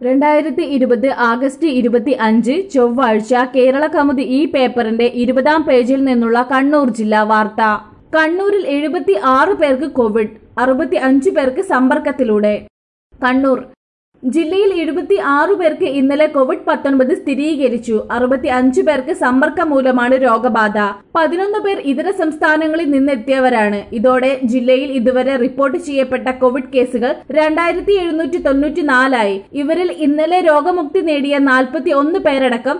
2020 August 25 ചൊവ്വാഴ്ച കേരള കൗമുദി ഈ പേപ്പറിന്റെ 20-ാം പേജിൽ നിന്നുള്ള കണ്ണൂർ ജില്ലാ വാർത്ത. കണ്ണൂരിൽ 76 പേർക്ക് കോവിഡ്, 65 പേർക്ക് സമ്പർക്കത്തിലൂടെ. കണ്ണൂർ ജില്ലയിൽ 76 പേർക്ക് ഇന്നലെ കോവിഡ്-19 സ്ഥിരീകരിച്ചു. 65 പേർക്ക് സമ്പർക്കം മൂലമാണ് രോഗബാധ. 11 പേർ ഇതര സംസ്ഥാനങ്ങളിൽ നിന്നെത്തിയവരാണ്. ഇതോടെ ജില്ലയിൽ ഇതുവരെ റിപ്പോർട്ട് ചെയ്യപ്പെട്ട കോവിഡ് കേസുകൾ 2794 ആയി. ഇവരിൽ ഇന്നലെ രോഗമുക്തി നേടിയ 41 പേരടക്കം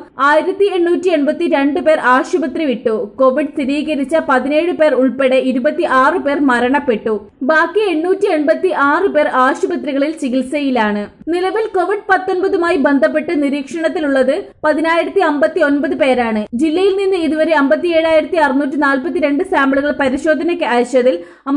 1882 പേർ ആശുപത്രി വിട്ടു. കോവിഡ് സ്ഥിരീകരിച്ച 17 പേർ ഉൾപ്പെടെ 26 പേർ മരണപ്പെട്ടു. ബാക്കി 886 പേർ ആശുപത്രികളിൽ ചികിത്സയിലാണ്. നിലവിൽ കോവിഡ്-19മായി ബന്ധപ്പെട്ട് നിരീക്ഷണത്തിലുള്ളത് 10,059 പേരാണ്. ജില്ലയിൽ നിന്ന് ഇതുവരെ 57,642 സാമ്പിളുകൾ പരിശോധനയ്ക്ക് അയച്ചതിൽ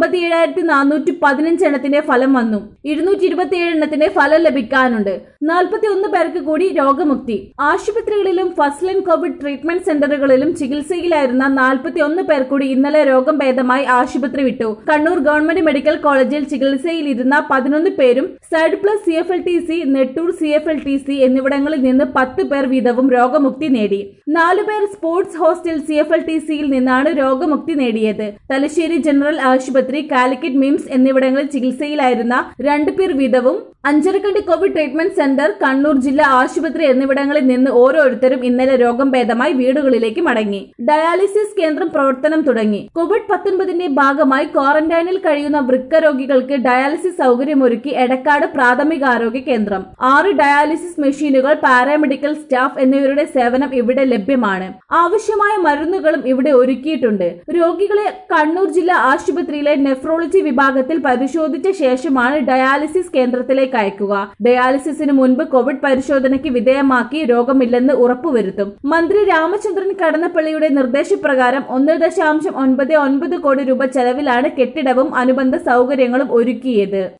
57,415 എണ്ണത്തിന്റെ ഫലം വന്നു. 227 എണ്ണത്തിന്റെ ഫലം ലഭിക്കാനുണ്ട്. 41 പേർക്ക് കൂടി രോഗമുക്തി. ആശുപത്രികളിലും ഫസ്റ്റ് ലൈൻ കോവിഡ് ട്രീറ്റ്മെന്റ് സെന്ററുകളിലും ചികിത്സയിലായിരുന്ന 41 പേർ കൂടി ഇന്നലെ രോഗം ഭേദമായി ആശുപത്രി വിട്ടു. കണ്ണൂർ ഗവൺമെന്റ് മെഡിക്കൽ കോളേജിൽ ചികിത്സയിലിരുന്ന 11 പേരും side plus CFLTC, Nettoor CFLTC എന്നിവിടങ്ങളിൽ നിന്ന് 10 പേർ വീതവും രോഗമുക്തി നേടി. 4 പേർ സ്പോർട്സ് ഹോസ്റ്റൽ CFLTCയിൽ നിന്നാണ് രോഗമുക്തി നേടിയത്. തലശ്ശേരി ജനറൽ ആശുപത്രി, കാലിക്കറ്റ് മിംസ് എന്നിവിടങ്ങളിൽ ചികിത്സയിലായിരുന്ന 2 പേർ വീതവും Anjarakandy Covid treatment centre, Kannur ജില്ലാ ആശുപത്രി എന്നിവിടങ്ങളിൽ നിന്ന് ഓരോരുത്തരും ഇന്നലെ രോഗം ഭേദമായി വീടുകളിലേക്ക് മടങ്ങി. ഡയാലിസിസ് കേന്ദ്രം പ്രവർത്തനം തുടങ്ങി. കോവിഡ്-19ന്റെ ഭാഗമായി ക്വാറന്റൈനിൽ കഴിയുന്ന വൃക്ക രോഗികൾക്ക് ഡയാലിസിസ് സൗകര്യമൊരുക്കി എടക്കാട് പ്രാഥമികാരോഗ്യ കേന്ദ്രം. 6 ഡയാലിസിസ് മെഷീനുകൾ, പാരാമെഡിക്കൽ സ്റ്റാഫ് എന്നിവരുടെ സേവനം ഇവിടെ ലഭ്യമാണ്. ആവശ്യമായ മരുന്നുകളും ഇവിടെ ഒരുക്കിയിട്ടുണ്ട്. രോഗികളെ കണ്ണൂർ ജില്ലാ ആശുപത്രിയിലെ നെഫ്രോളജി വിഭാഗത്തിൽ പരിശോധിച്ച ശേഷമാണ് ഡയാലിസിസ് കേന്ദ്രത്തിലേക്ക് അയക്കുക. ഡയാലിസിസിന് മുൻപ് കോവിഡ് പരിശോധനയ്ക്ക് വിധേയമാക്കി രോഗമില്ലെന്ന് ഉറപ്പുവരുത്തും. മന്ത്രി രാമചന്ദ്രൻ കടന്നപ്പള്ളിയുടെ നിർദ്ദേശപ്രകാരം 1.99 കോടി രൂപ ചെലവിലാണ് കെട്ടിടവും അനുബന്ധ സൗകര്യങ്ങളും ഒരുക്കിയത്.